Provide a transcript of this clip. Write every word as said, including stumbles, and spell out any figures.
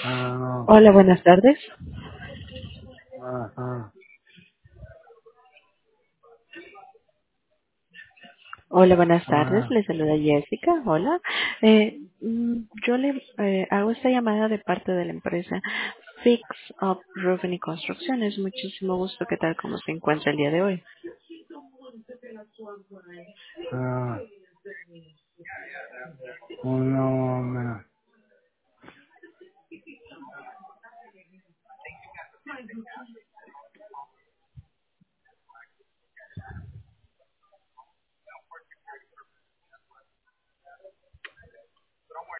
Ah, Hola, buenas tardes. ajá, Hola, buenas tardes. ah, Le saluda Jessica. Hola. Eh, mm, yo le eh, hago esta llamada de parte de la empresa Fix Up Roofing y Construcciones. Muchísimo gusto. ¿Qué tal? ¿Cómo se encuentra el día de hoy? ah, uno menos.